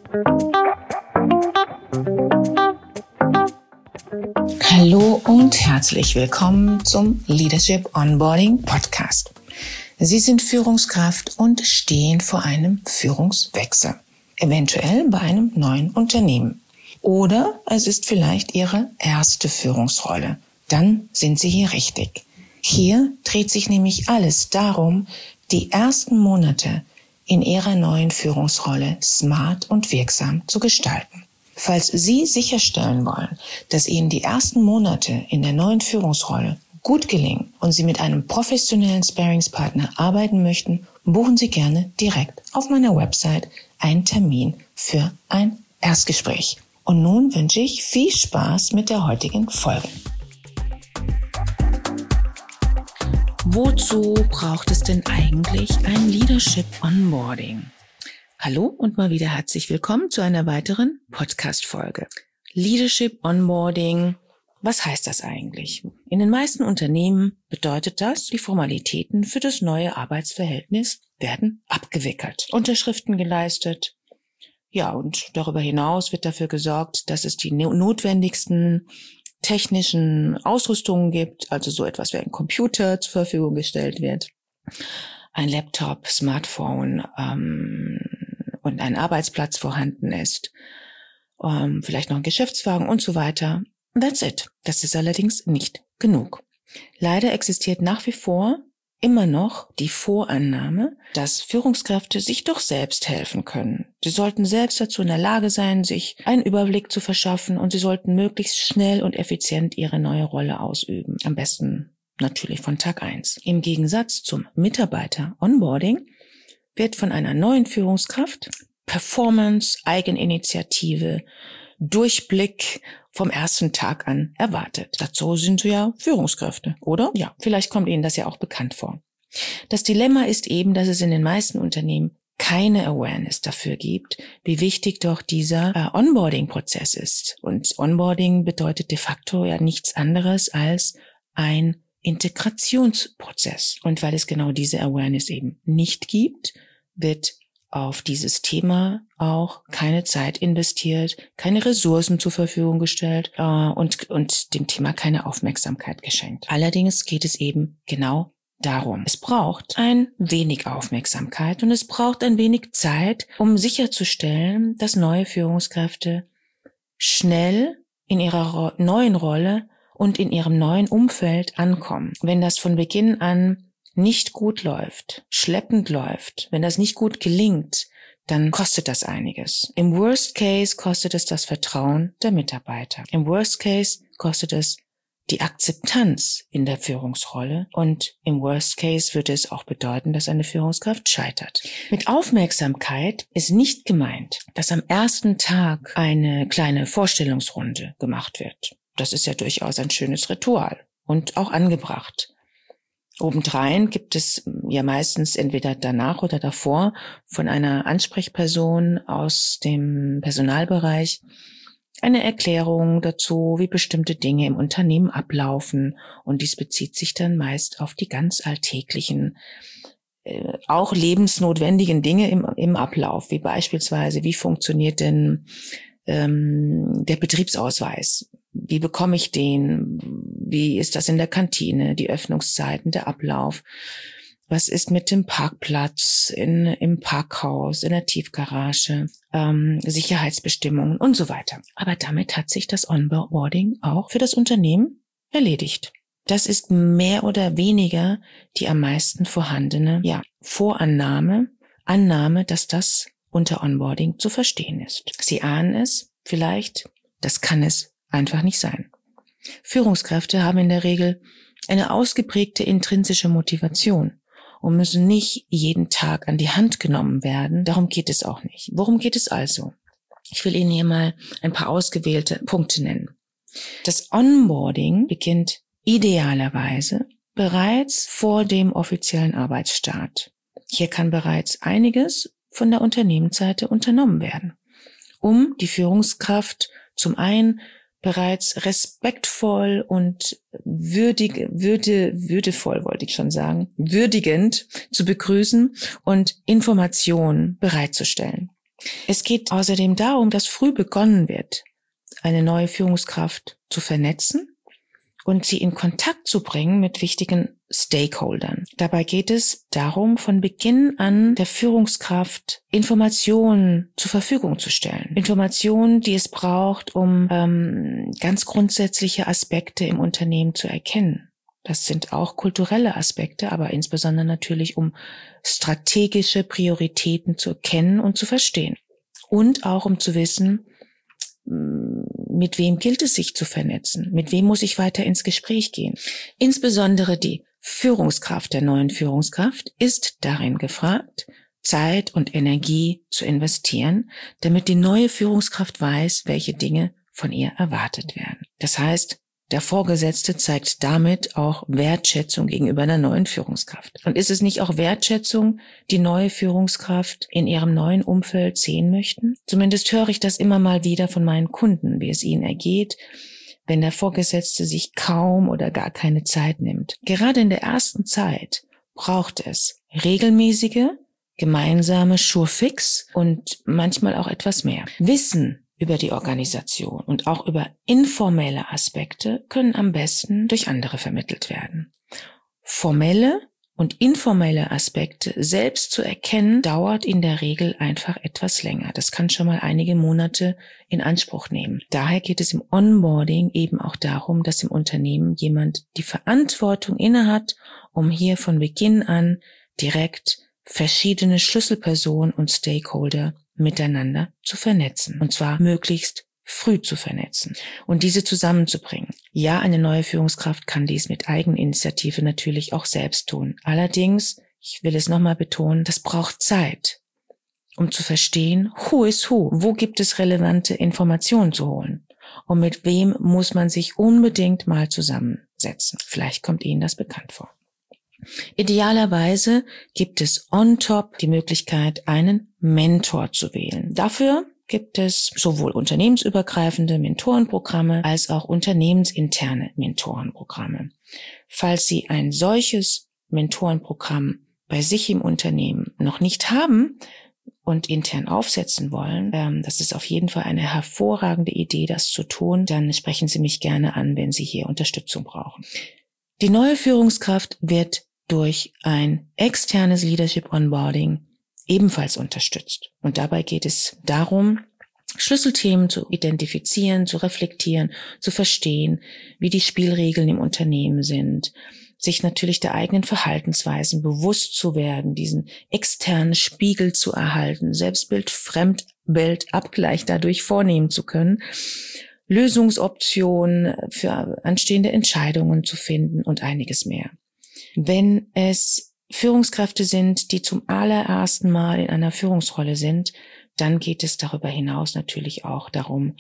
Hallo und herzlich willkommen zum Leadership Onboarding Podcast. Sie sind Führungskraft und stehen vor einem Führungswechsel, eventuell bei einem neuen Unternehmen. Oder es ist vielleicht Ihre erste Führungsrolle. Dann sind Sie hier richtig. Hier dreht sich nämlich alles darum, die ersten Monate in Ihrer neuen Führungsrolle smart und wirksam zu gestalten. Falls Sie sicherstellen wollen, dass Ihnen die ersten Monate in der neuen Führungsrolle gut gelingen und Sie mit einem professionellen Sparringspartner arbeiten möchten, buchen Sie gerne direkt auf meiner Website einen Termin für ein Erstgespräch. Und nun wünsche ich viel Spaß mit der heutigen Folge. Wozu braucht es denn eigentlich ein Leadership Onboarding? Hallo und mal wieder herzlich willkommen zu einer weiteren Podcast-Folge. Leadership Onboarding, was heißt das eigentlich? In den meisten Unternehmen bedeutet das, die Formalitäten für das neue Arbeitsverhältnis werden abgewickelt, Unterschriften geleistet. Ja, und darüber hinaus wird dafür gesorgt, dass es die notwendigsten technischen Ausrüstungen gibt, also so etwas wie ein Computer zur Verfügung gestellt wird, ein Laptop, Smartphone, und ein Arbeitsplatz vorhanden ist, vielleicht noch ein Geschäftswagen und so weiter. That's it. Das ist allerdings nicht genug. Leider existiert nach wie vor immer noch die Vorannahme, dass Führungskräfte sich doch selbst helfen können. Sie sollten selbst dazu in der Lage sein, sich einen Überblick zu verschaffen und sie sollten möglichst schnell und effizient ihre neue Rolle ausüben. Am besten natürlich von Tag 1. Im Gegensatz zum Mitarbeiter-Onboarding wird von einer neuen Führungskraft Performance, Eigeninitiative, Durchblick vom ersten Tag an erwartet. Dazu sind sie ja Führungskräfte, oder? Ja, vielleicht kommt Ihnen das ja auch bekannt vor. Das Dilemma ist eben, dass es in den meisten Unternehmen keine Awareness dafür gibt, wie wichtig doch dieser Onboarding-Prozess ist. Und Onboarding bedeutet de facto ja nichts anderes als ein Integrationsprozess. Und weil es genau diese Awareness eben nicht gibt, wird auf dieses Thema auch keine Zeit investiert, keine Ressourcen zur Verfügung gestellt und dem Thema keine Aufmerksamkeit geschenkt. Allerdings geht es eben genau darum. Es braucht ein wenig Aufmerksamkeit und es braucht ein wenig Zeit, um sicherzustellen, dass neue Führungskräfte schnell in ihrer neuen Rolle und in ihrem neuen Umfeld ankommen. Wenn das von Beginn an nicht gut läuft, schleppend läuft, wenn das nicht gut gelingt, dann kostet das einiges. Im Worst Case kostet es das Vertrauen der Mitarbeiter. Im Worst Case kostet es die Akzeptanz in der Führungsrolle und im Worst Case würde es auch bedeuten, dass eine Führungskraft scheitert. Mit Aufmerksamkeit ist nicht gemeint, dass am ersten Tag eine kleine Vorstellungsrunde gemacht wird. Das ist ja durchaus ein schönes Ritual und auch angebracht. Obendrein gibt es ja meistens entweder danach oder davor von einer Ansprechperson aus dem Personalbereich eine Erklärung dazu, wie bestimmte Dinge im Unternehmen ablaufen. Und dies bezieht sich dann meist auf die ganz alltäglichen, auch lebensnotwendigen Dinge im Ablauf, wie beispielsweise, wie funktioniert denn der Betriebsausweis? Wie bekomme ich den? Wie ist das in der Kantine? Die Öffnungszeiten, der Ablauf? Was ist mit dem Parkplatz im Parkhaus, in der Tiefgarage? Sicherheitsbestimmungen und so weiter. Aber damit hat sich das Onboarding auch für das Unternehmen erledigt. Das ist mehr oder weniger die am meisten vorhandene Annahme, dass das unter Onboarding zu verstehen ist. Sie ahnen es vielleicht, das kann es einfach nicht sein. Führungskräfte haben in der Regel eine ausgeprägte intrinsische Motivation und müssen nicht jeden Tag an die Hand genommen werden. Darum geht es auch nicht. Worum geht es also? Ich will Ihnen hier mal ein paar ausgewählte Punkte nennen. Das Onboarding beginnt idealerweise bereits vor dem offiziellen Arbeitsstart. Hier kann bereits einiges von der Unternehmensseite unternommen werden, um die Führungskraft zum einen bereits respektvoll und würdigend zu begrüßen und Informationen bereitzustellen. Es geht außerdem darum, dass früh begonnen wird, eine neue Führungskraft zu vernetzen und sie in Kontakt zu bringen mit wichtigen Stakeholdern. Dabei geht es darum, von Beginn an der Führungskraft Informationen zur Verfügung zu stellen. Informationen, die es braucht, um ganz grundsätzliche Aspekte im Unternehmen zu erkennen. Das sind auch kulturelle Aspekte, aber insbesondere natürlich, um strategische Prioritäten zu erkennen und zu verstehen. Und auch um zu wissen, mit wem gilt es sich zu vernetzen? Mit wem muss ich weiter ins Gespräch gehen? Insbesondere die Führungskraft der neuen Führungskraft ist darin gefragt, Zeit und Energie zu investieren, damit die neue Führungskraft weiß, welche Dinge von ihr erwartet werden. Das heißt, der Vorgesetzte zeigt damit auch Wertschätzung gegenüber der neuen Führungskraft. Und ist es nicht auch Wertschätzung, die neue Führungskraft in ihrem neuen Umfeld sehen möchten? Zumindest höre ich das immer mal wieder von meinen Kunden, wie es ihnen ergeht, wenn der Vorgesetzte sich kaum oder gar keine Zeit nimmt. Gerade in der ersten Zeit braucht es regelmäßige, gemeinsame Schurfix und manchmal auch etwas mehr. Wissen über die Organisation und auch über informelle Aspekte können am besten durch andere vermittelt werden. Formelle und informelle Aspekte selbst zu erkennen, dauert in der Regel einfach etwas länger. Das kann schon mal einige Monate in Anspruch nehmen. Daher geht es im Onboarding eben auch darum, dass im Unternehmen jemand die Verantwortung innehat, um hier von Beginn an direkt verschiedene Schlüsselpersonen und Stakeholder miteinander zu vernetzen. Und zwar möglichst früh zu vernetzen und diese zusammenzubringen. Ja, eine neue Führungskraft kann dies mit Eigeninitiative natürlich auch selbst tun. Allerdings, ich will es nochmal betonen, das braucht Zeit, um zu verstehen, who is who, wo gibt es relevante Informationen zu holen und mit wem muss man sich unbedingt mal zusammensetzen. Vielleicht kommt Ihnen das bekannt vor. Idealerweise gibt es on top die Möglichkeit, einen Mentor zu wählen. Dafür gibt es sowohl unternehmensübergreifende Mentorenprogramme als auch unternehmensinterne Mentorenprogramme. Falls Sie ein solches Mentorenprogramm bei sich im Unternehmen noch nicht haben und intern aufsetzen wollen, das ist auf jeden Fall eine hervorragende Idee, das zu tun, dann sprechen Sie mich gerne an, wenn Sie hier Unterstützung brauchen. Die neue Führungskraft wird durch ein externes Leadership Onboarding ebenfalls unterstützt. Und dabei geht es darum, Schlüsselthemen zu identifizieren, zu reflektieren, zu verstehen, wie die Spielregeln im Unternehmen sind, sich natürlich der eigenen Verhaltensweisen bewusst zu werden, diesen externen Spiegel zu erhalten, Selbstbild, Fremdbild, Abgleich dadurch vornehmen zu können, Lösungsoptionen für anstehende Entscheidungen zu finden und einiges mehr. Wenn es Führungskräfte sind, die zum allerersten Mal in einer Führungsrolle sind, dann geht es darüber hinaus natürlich auch darum,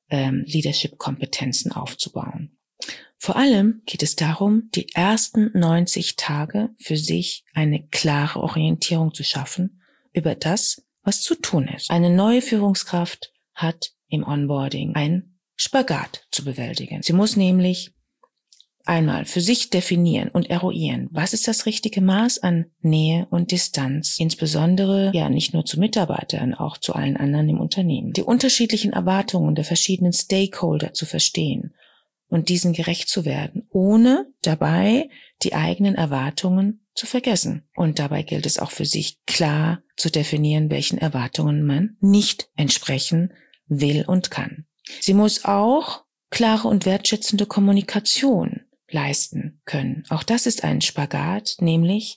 Leadership-Kompetenzen aufzubauen. Vor allem geht es darum, die ersten 90 Tage für sich eine klare Orientierung zu schaffen über das, was zu tun ist. Eine neue Führungskraft hat im Onboarding ein Spagat zu bewältigen. Sie muss nämlich einmal für sich definieren und eruieren, was ist das richtige Maß an Nähe und Distanz, insbesondere ja nicht nur zu Mitarbeitern, auch zu allen anderen im Unternehmen. Die unterschiedlichen Erwartungen der verschiedenen Stakeholder zu verstehen und diesen gerecht zu werden, ohne dabei die eigenen Erwartungen zu vergessen. Und dabei gilt es auch für sich klar zu definieren, welchen Erwartungen man nicht entsprechen will und kann. Sie muss auch klare und wertschätzende Kommunikation leisten können. Auch das ist ein Spagat, nämlich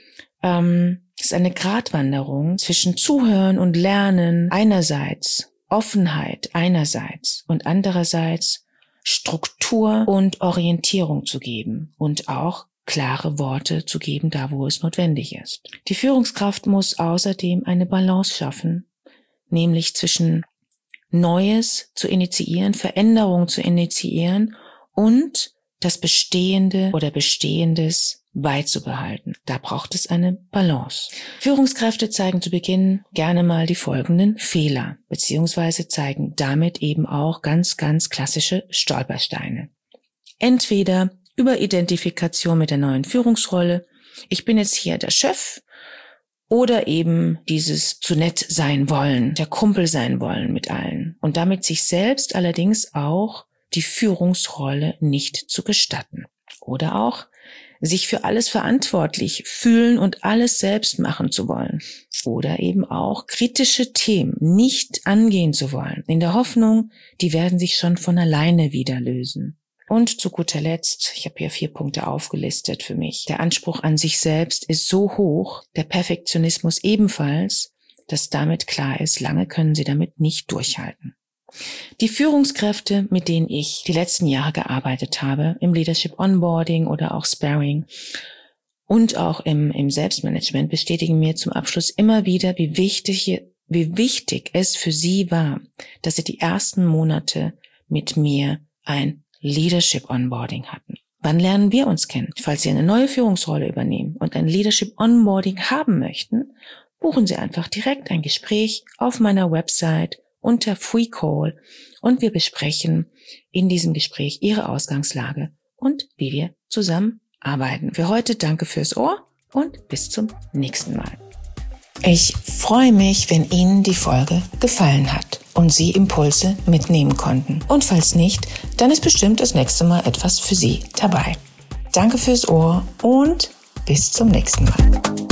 ist eine Gratwanderung zwischen Zuhören und Lernen einerseits, Offenheit einerseits und andererseits Struktur und Orientierung zu geben und auch klare Worte zu geben, da wo es notwendig ist. Die Führungskraft muss außerdem eine Balance schaffen, nämlich zwischen Neues zu initiieren, Veränderung zu initiieren und das Bestehende oder Bestehendes beizubehalten. Da braucht es eine Balance. Führungskräfte zeigen zu Beginn gerne mal die folgenden Fehler, beziehungsweise zeigen damit eben auch ganz, ganz klassische Stolpersteine. Entweder Überidentifikation mit der neuen Führungsrolle. Ich bin jetzt hier der Chef oder eben dieses zu nett sein wollen, der Kumpel sein wollen mit allen und damit sich selbst allerdings auch die Führungsrolle nicht zu gestatten. Oder auch sich für alles verantwortlich fühlen und alles selbst machen zu wollen. Oder eben auch kritische Themen nicht angehen zu wollen, in der Hoffnung, die werden sich schon von alleine wieder lösen. Und zu guter Letzt, ich habe hier 4 Punkte aufgelistet für mich. Der Anspruch an sich selbst ist so hoch, der Perfektionismus ebenfalls, dass damit klar ist, lange können Sie damit nicht durchhalten. Die Führungskräfte, mit denen ich die letzten Jahre gearbeitet habe, im Leadership Onboarding oder auch Sparring und auch im Selbstmanagement, bestätigen mir zum Abschluss immer wieder, wie wichtig es für sie war, dass sie die ersten Monate mit mir ein Leadership Onboarding hatten. Wann lernen wir uns kennen? Falls Sie eine neue Führungsrolle übernehmen und ein Leadership Onboarding haben möchten, buchen Sie einfach direkt ein Gespräch auf meiner Website unter Free Call und wir besprechen in diesem Gespräch Ihre Ausgangslage und wie wir zusammenarbeiten. Für heute danke fürs Ohr und bis zum nächsten Mal. Ich freue mich, wenn Ihnen die Folge gefallen hat und Sie Impulse mitnehmen konnten. Und falls nicht, dann ist bestimmt das nächste Mal etwas für Sie dabei. Danke fürs Ohr und bis zum nächsten Mal.